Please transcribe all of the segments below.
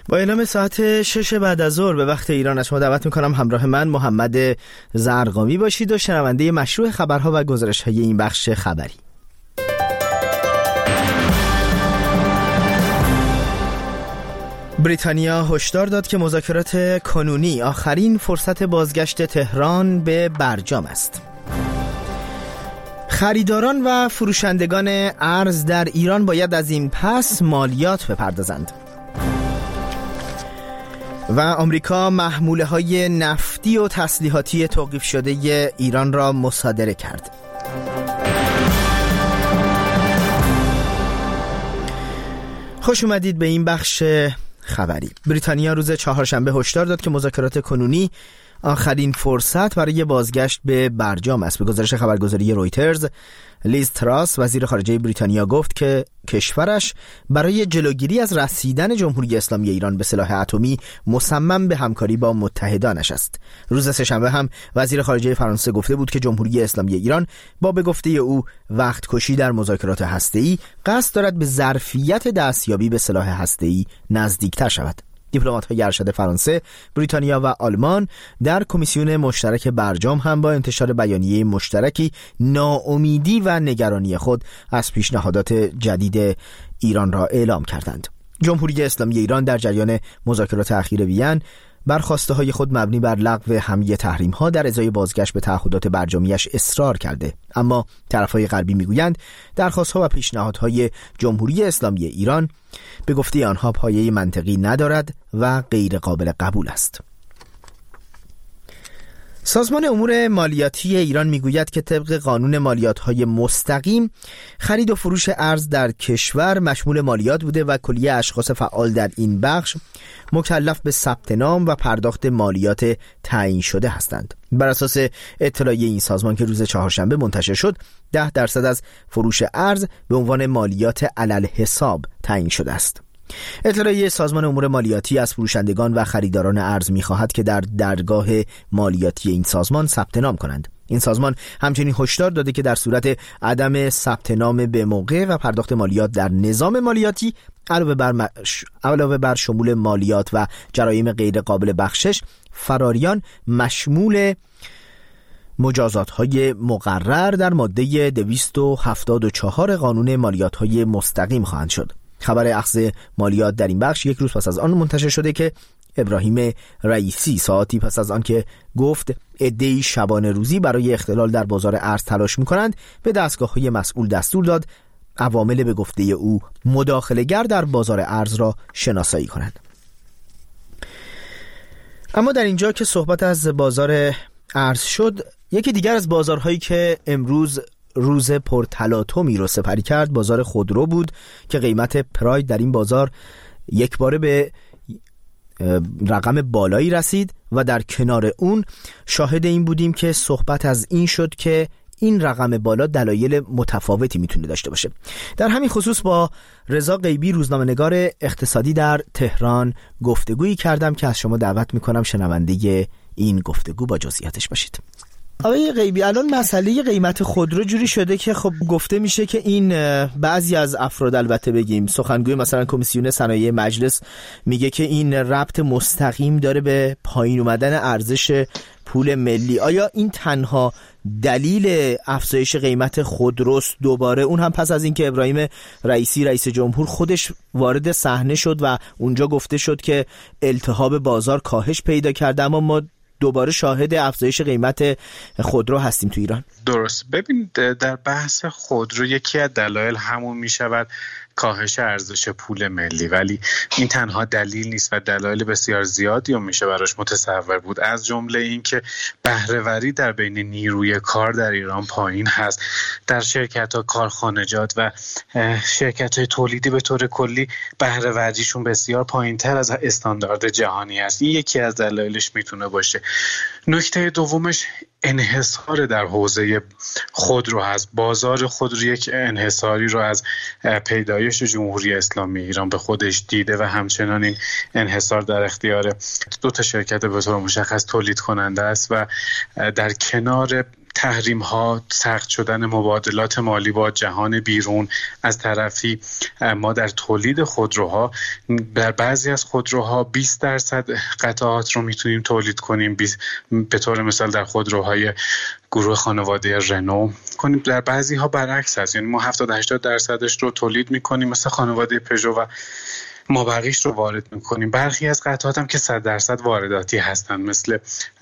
با اعلام ساعت 6 بعد از ظهر به وقت ایران از شما دعوت میکنم همراه من محمد زرقامی باشید و شنونده مشروع خبرها و گزارش‌های این بخش خبری. بریتانیا هشدار داد که مذاکرات کنونی آخرین فرصت بازگشت تهران به برجام است. خریداران و فروشندگان ارز در ایران باید از این پس مالیات بپردازند. و آمریکا محموله‌های نفتی و تسلیحاتی توقیف شده ایران را مصادره کرد. خوش اومدید به این بخش خبری. بریتانیا روز چهارشنبه هشدار داد که مذاکرات کنونی آخرین فرصت برای بازگشت به برجام است. به گزارش خبرگزاری رویترز، لیز تراس وزیر خارجه بریتانیا گفت که کشورش برای جلوگیری از رسیدن جمهوری اسلامی ایران به سلاح اتمی مصمم به همکاری با متحدانش است. روز سه‌شنبه هم وزیر خارجه فرانسه گفته بود که جمهوری اسلامی ایران با به گفته او وقت کشی در مذاکرات هسته‌ای قصد دارد به ظرفیت دستیابی به سلاح هسته‌ای نزدیکتر شود. دیپلمات‌های ارشد فرانسه، بریتانیا و آلمان در کمیسیون مشترک برجام هم با انتشار بیانیه مشترکی ناامیدی و نگرانی خود از پیشنهادات جدید ایران را اعلام کردند. جمهوری اسلامی ایران در جریان مذاکرات اخیر وین بر خواسته‌های خود مبنی بر لغو همه تحریم‌ها در ازای بازگشت به تعهدات برجامیش اصرار کرده، اما طرف‌های غربی می‌گویند درخواست‌ها و پیشنهادهای جمهوری اسلامی ایران به گفته آنها پایه منطقی ندارد و غیر قابل قبول است. سازمان امور مالیاتی ایران میگوید که طبق قانون مالیات‌های مستقیم خرید و فروش ارز در کشور مشمول مالیات بوده و کلیه اشخاص فعال در این بخش مکلف به ثبت نام و پرداخت مالیات تعیین شده هستند. بر اساس اطلاعیه این سازمان که روز چهارشنبه منتشر شد، 10% از فروش ارز به عنوان مالیات علالحساب تعیین شده است. اطلاعیه سازمان امور مالیاتی از فروشندگان و خریداران ارز می‌خواهد که در درگاه مالیاتی این سازمان ثبت نام کنند. این سازمان همچنین هشدار داده که در صورت عدم ثبت نام به موقع و پرداخت مالیات در نظام مالیاتی علاوه بر شمول مالیات و جرایم غیر قابل بخشش، فراریان مشمول مجازات‌های مقرر در ماده 274 قانون مالیات‌های مستقیم خواهند شد. خبر اخذ مالیات در این بخش یک روز پس از آن منتشر شده که ابراهیم رئیسی ساعتی پس از آن که گفت عده‌ای شبانه روزی برای اختلال در بازار ارز تلاش می‌کنند، به دستگاه‌های مسئول دستور داد عوامل به گفته او مداخله‌گر در بازار ارز را شناسایی کنند. اما در اینجا که صحبت از بازار ارز شد، یکی دیگر از بازارهایی که امروز روز پرتلاطمی رو سپری کرد بازار خودرو بود که قیمت پراید در این بازار یک باره به رقم بالایی رسید و در کنار اون شاهد این بودیم که صحبت از این شد که این رقم بالا دلایل متفاوتی میتونه داشته باشه. در همین خصوص با رضا غیبی روزنامه‌نگار اقتصادی در تهران گفتگویی کردم که از شما دعوت میکنم شنونده این گفتگو با جزئیاتش باشید. آقای غیبی، الان مسئله قیمت خودرو جوری شده که خب گفته میشه که این بعضی از افراد، البته بگیم سخنگوی مثلا کمیسیون صنایع مجلس میگه که این ربط مستقیم داره به پایین اومدن ارزش پول ملی. آیا این تنها دلیل افزایش قیمت خودروست دوباره، اون هم پس از اینکه ابراهیم رئیسی رئیس جمهور خودش وارد صحنه شد و اونجا گفته شد که التهاب بازار کاهش پیدا کرده، اما ما دوباره شاهد افزایش قیمت خودرو هستیم تو ایران؟ درست. ببین، در بحث خودرو یکی از دلایل همون می شود کاهش ارزش پول ملی، ولی این تنها دلیل نیست و دلایل بسیار زیادی هم میشه براش متصور بود، از جمله این که بهره‌وری در بین نیروی کار در ایران پایین هست. در شرکت‌ها، کارخانجات و شرکت‌های تولیدی به طور کلی بهره‌وریشون بسیار پایین‌تر از استاندارد جهانی است. این یکی از دلایلش میتونه باشه. نکته دومش انحصار در حوزه خودرو هست. بازار خودرو یک انحصاری رو از پیدایش جمهوری اسلامی ایران به خودش دیده و همچنان این انحصار در اختیار دو تا شرکت به طور مشخص تولید کننده است و در کنار تحریم ها، سخت شدن مبادلات مالی با جهان بیرون، از طرفی ما در تولید خودروها در بعضی از خودروها 20% قطعات رو میتونیم تولید کنیم، به طور مثال در خودروهای گروه خانواده رنو کنیم. در بعضی ها برعکس هست، یعنی ما 70-80% رو تولید میکنیم مثل خانواده پژو و ما بقیش رو وارد میکنیم. برخی از قطعات هم که 100% وارداتی هستن، مثل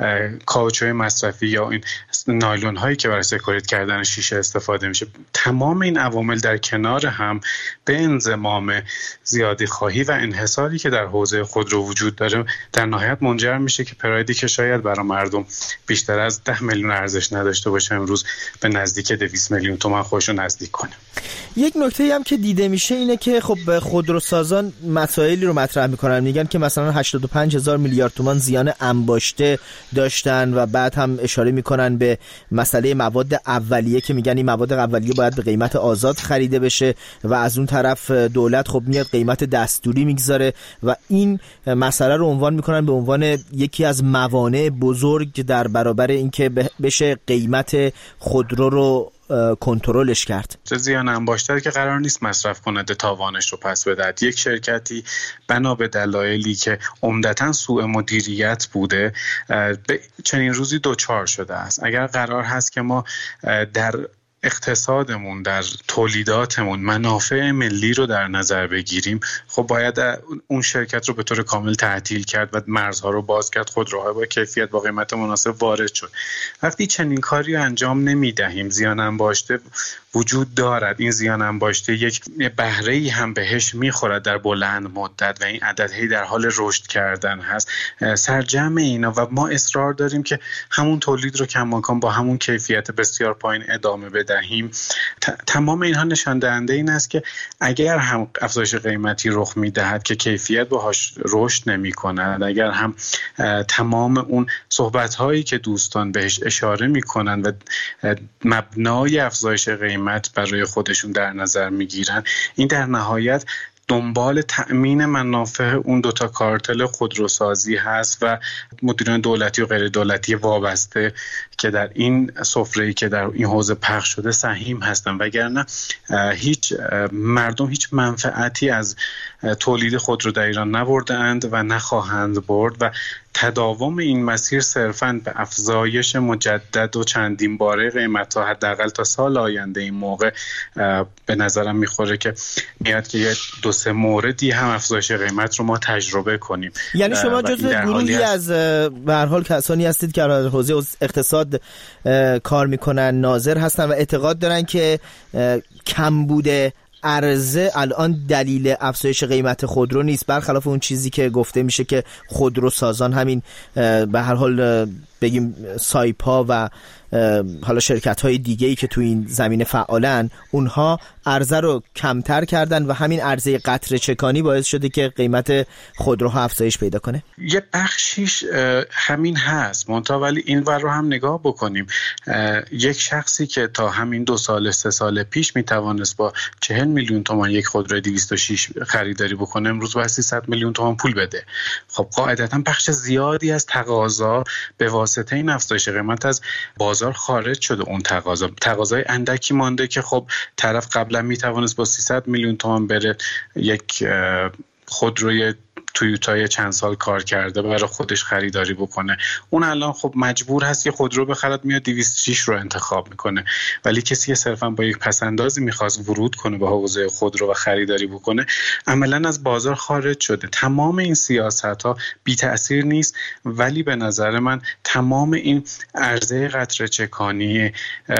کاوچوی مصرفی یا این نایلون هایی که برای سکوریت کردن شیشه استفاده میشه. تمام این عوامل در کنار هم به انضمام زیادی خواهی و انحصاری که در حوزه خودرو وجود داره در نهایت منجر میشه که پرایدی که شاید برای مردم بیشتر از 10 میلیون ارزش نداشته باشه امروز به نزدیک 200 میلیون تومان خودش رو نزدیک کنه. یک نکته هم که دیده میشه اینه که خب خودروسازان مسائلی رو مطرح میکنن، میگن که مثلا 85,000 میلیارد تومان زیان انباشته داشتن و بعد هم اشاره میکنن به مسئله مواد اولیه که میگن این مواد اولیه باید به قیمت آزاد خریده بشه و از اون طرف دولت خب میاد قیمت دستوری میگذاره و این مسئله رو عنوان میکنن به عنوان یکی از موانع بزرگ در برابر اینکه بشه قیمت خودرو رو کنترلش کرد. زیان انباشته که قرار نیست مصرف کننده تاوانش رو پس بدهد. یک شرکتی بنا به دلایلی که عمدتاً سوء مدیریت بوده به چنین روزی دوچار شده است. اگر قرار هست که ما در اقتصادمون، در تولیداتمون منافع ملی رو در نظر بگیریم، خب باید اون شرکت رو به طور کامل تعطیل کرد و مرزها رو باز کرد، خودروهای با کیفیت با قیمت مناسب وارد شد. وقتی چنین کاری رو انجام نمیدهیم، زیان انباشته وجود دارد. این زیان انباشته یک بهره‌ای هم بهش میخورد در بلند مدت و این عددهایی در حال رشد کردن هست. سرجمع اینا و ما اصرار داریم که همون تولید رو کماکان با همون کیفیت بسیار پایین ادامه بدهیم. تمام اینها نشان دهنده این است که اگر هم افزایش قیمتی رخ میدهد که کیفیت باهاش رشد نمی‌کند، اگر هم تمام اون صحبت‌هایی که دوستان بهش اشاره می‌کنند و مبنای افزایش قیمت برای خودشون در نظر میگیرن، این در نهایت دنبال تأمین منافع اون دوتا کارتل خودروسازی هست و مدیران دولتی و غیر دولتی وابسته که در این سفره‌ای که در این حوزه پخش شده سهیم هستن، وگرنه مردم هیچ منفعتی از تولید خودرو در ایران نبردند و نخواهند برد و تداوم این مسیر صرفاً به افزایش مجدد و چندین باره قیمت‌ها حداقل تا سال آینده این موقع به نظرم میخوره که میاد که 2-3 موردی هم افزایش قیمت رو ما تجربه کنیم. یعنی شما جزو گروهی از به هر حال کسانی هستید که در حوزه اقتصاد کار میکنن، ناظر هستن و اعتقاد دارن که کمبود عرضه الان دلیل افزایش قیمت خودرو نیست، برخلاف اون چیزی که گفته میشه که خودروسازان همین به هر حال بگیم سایپا و حالا شرکت‌های دیگه‌ای که تو این زمینه فعالن، اونها عرضه رو کمتر کردن و همین عرضه قطره چکانی باعث شده که قیمت خودروها افزایش پیدا کنه. یه بخشیش همین هست، منتها ولی این ور رو هم نگاه بکنیم. یک شخصی که تا همین 2-3 سال پیش میتوانست با 40 میلیون تومان یک خودروی 206 خریداری بکنه، امروز باید 300 میلیون تومان پول بده. خب قاعدتاً بخش زیادی از تقاضا به واسطه این افزایش قیمت از بازار خارج شده. اون تقاضای اندکی مانده که خب طرف قبلا میتوانست با 300 میلیون تومان بره یک خودروی تویوتای چند سال کار کرده برای خودش خریداری بکنه، اون الان خب مجبور هست یه خودرو بخرد، میاد 206 رو انتخاب میکنه. ولی کسی که صرفا با یک پسندازی میخواست ورود کنه به حوزه خودرو و خریداری بکنه، عملا از بازار خارج شده. تمام این سیاست ها بی تأثیر نیست، ولی به نظر من تمام این عرضه قطره چکانی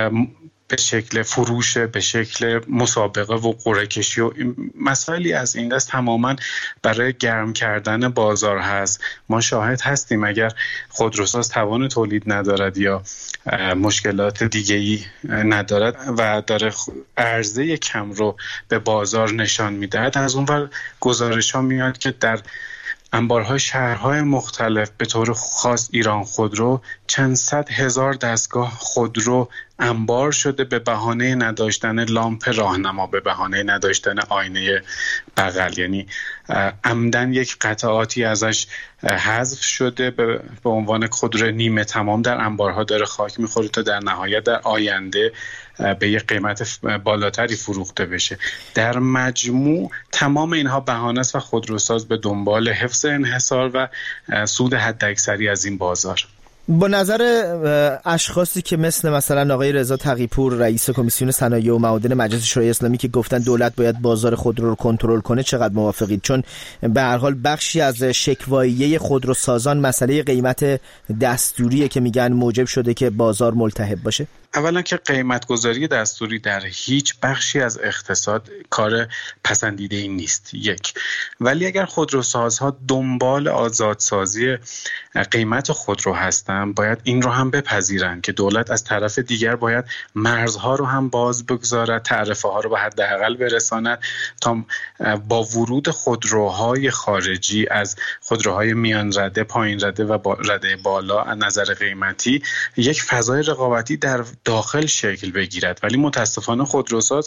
به شکل فروش، به شکل مسابقه و قرعه کشی و مسائلی از این دست تماما برای گرم کردن بازار هست. ما شاهد هستیم اگر خودروساز توان تولید ندارد یا مشکلات دیگه‌ای ندارد و داره عرضه کم رو به بازار نشان میدهد، از اون ور گزارش ها میاد که در انبارهای شهرهای مختلف به طور خاص ایران خودرو چند صد هزار دستگاه خودرو انبار شده به بهانه نداشتن لامپ راهنما، به بهانه نداشتن آینه بغل. یعنی عمدن یک قطعاتی ازش حذف شده، به عنوان خودرو نیمه تمام در انبارها داره خاک میخوره تا در نهایت در آینده به یک قیمت بالاتری فروخته بشه. در مجموع تمام اینها بهانه است و خودروساز به دنبال حفظ انحصار و سود حداکثری از این بازار. با نظر اشخاصی که مثلا آقای رضا تقی‌پور رئیس کمیسیون صنایع و معادن مجلس شورای اسلامی که گفتن دولت باید بازار خودرو رو کنترل کنه، چقدر موافقید؟ چون به هر حال بخشی از شکواییه خودروسازان مسئله قیمت دستوریه که میگن موجب شده که بازار ملتهب باشه. اولا که قیمت‌گذاری دستوری در هیچ بخشی از اقتصاد کار پسندیده‌ای نیست، یک. ولی اگر خودروسازها دنبال آزادسازی قیمت خودرو هستن، باید این رو هم بپذیرن که دولت از طرف دیگر باید مرزها رو هم باز بگذارد، تعرفه ها رو به حداقل برساند تا با ورود خودروهای خارجی از خودروهای میان رده، پایین رده و رده بالا از نظر قیمتی یک فضای رقابتی در داخل شکل بگیرد. ولی متاسفانه خودروساز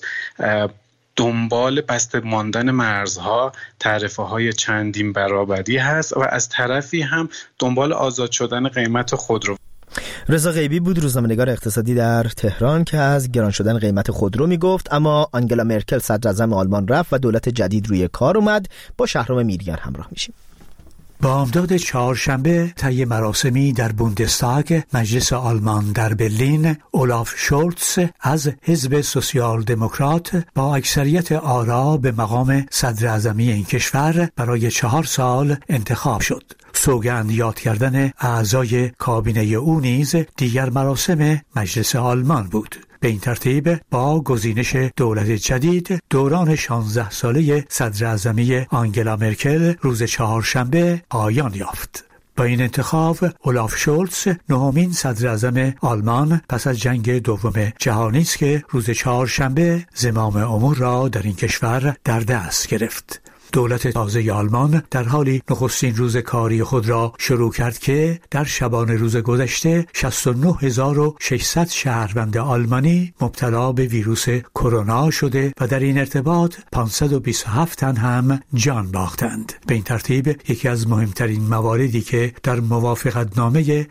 دنبال بسته ماندن مرزها، تعرفه های چندین برابری هست و از طرفی هم دنبال آزاد شدن قیمت خودرو. رضا غیبی بود، روزنامه‌نگار اقتصادی در تهران، که از گران شدن قیمت خودرو میگفت. اما آنگلا مرکل صدر اعظم آلمان رفت و دولت جدید روی کار اومد. با شهرام میریان همراه میشیم. بامداد چهارشنبه طی مراسمی در بوندستاگ مجلس آلمان در برلین، اولاف شولتز از حزب سوسیال دموکرات با اکثریت آرا به مقام صدر اعظمی این کشور برای 4 سال انتخاب شد. سوگند یاد کردن اعضای کابینه او نیز دیگر مراسم مجلس آلمان بود. به این ترتیب با گزینش دولت جدید، دوران 16 ساله صدر اعظمی آنگلا مرکل روز چهارشنبه پایان یافت. با این انتخاب اولاف شولتز نهمین صدر اعظم آلمان پس از جنگ دوم جهانی است که روز چهارشنبه زمام امور را در این کشور در دست گرفت. دولت تازه آلمان در حالی نخستین روز کاری خود را شروع کرد که در شبانه روز گذشته 69600 شهروند آلمانی مبتلا به ویروس کرونا شده و در این ارتباط 527 تن هم جان باختند. به این ترتیب یکی از مهمترین مواردی که در موافقتنامه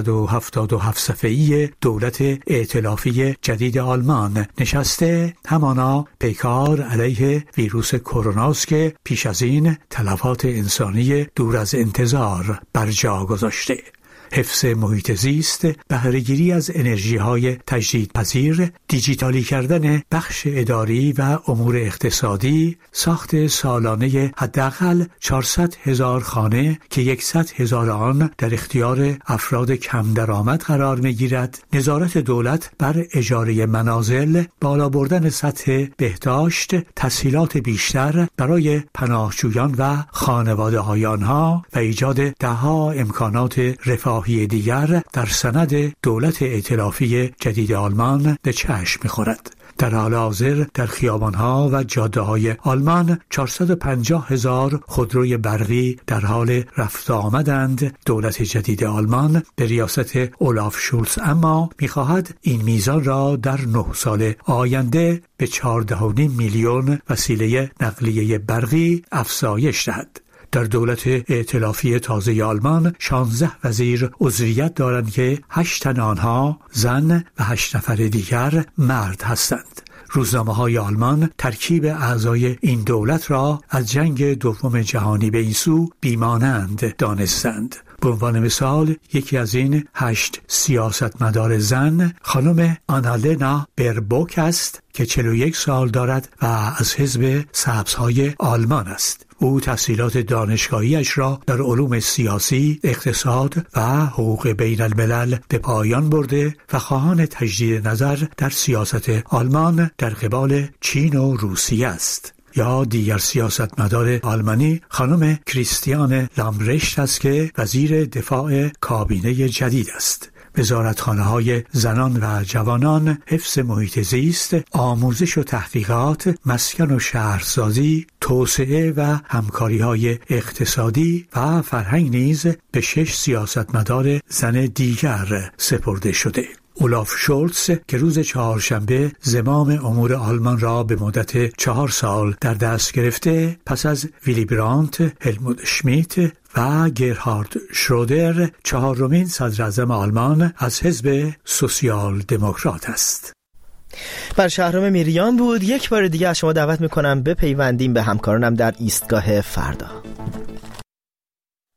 177 صفحه‌ای دولت ائتلافی جدید آلمان نشسته همانا پیکار علیه ویروس کرونا است که پیش از این تلفات انسانی دور از انتظار بر جا گذاشته. حفظ محیط زیست، بهره‌گیری از انرژی‌های تجدیدپذیر، دیجیتالی کردن بخش اداری و امور اقتصادی، ساخت سالانه حداقل 400,000 خانه که 100,000 آن در اختیار افراد کم درآمد قرار می‌گیرد، نظارت دولت بر اجاره منازل، بالا بردن سطح بهداشت، تسهیلات بیشتر برای پناهجویان و خانواده‌های آنها و ایجاد ده‌ها امکانات رفاه دیگر در سند دولت ائتلافی جدید آلمان به چشم می‌خورد. در حال حاضر در خیابان‌ها و جاده‌های آلمان 450,000 خودروی برقی در حال رفت آمدند. دولت جدید آلمان به ریاست اولاف شولتز اما می‌خواهد این میزان را در 9 سال آینده به 14.5 میلیون وسیله نقلیه برقی افزایش دهد. در دولت ائتلافی تازه آلمان 16 وزیر عضویت دارند که 8 تن آنها زن و 8 نفر دیگر مرد هستند. روزنامه‌های آلمان ترکیب اعضای این دولت را از جنگ دوم جهانی به این سو بیمانند دانستند. به عنوان مثال یکی از این 8 سیاستمدار زن خانم آنالنا بربوک است که 41 سال دارد و از حزب سبزهای آلمان است. او تحصیلات دانشگاهیش را در علوم سیاسی، اقتصاد و حقوق بین الملل به پایان برده و خواهان تجدید نظر در سیاست آلمان در قبال چین و روسیه است. یا دیگر سیاستمدار آلمانی خانم کریستیان لامبرشت است که وزیر دفاع کابینه جدید است. وزارتخانه‌های زنان و جوانان، حفظ محیط زیست، آموزش و تحقیقات، مسکن و شهرسازی، توسعه و همکاری‌های اقتصادی و فرهنگ نیز به 6 سیاستمدار زن دیگر سپرده شده. اولاف شولتز که روز چهارشنبه زمام امور آلمان را به مدت 4 سال در دست گرفته، پس از ویلی برانت، هلموت شمیت و گرهارد شرودر 4مین صدراعظم آلمان از حزب سوسیال دموکرات است. بر شهرام میریان بود. یک بار دیگه از شما دعوت میکنم بپیوندیم به همکارانم در ایستگاه فردا.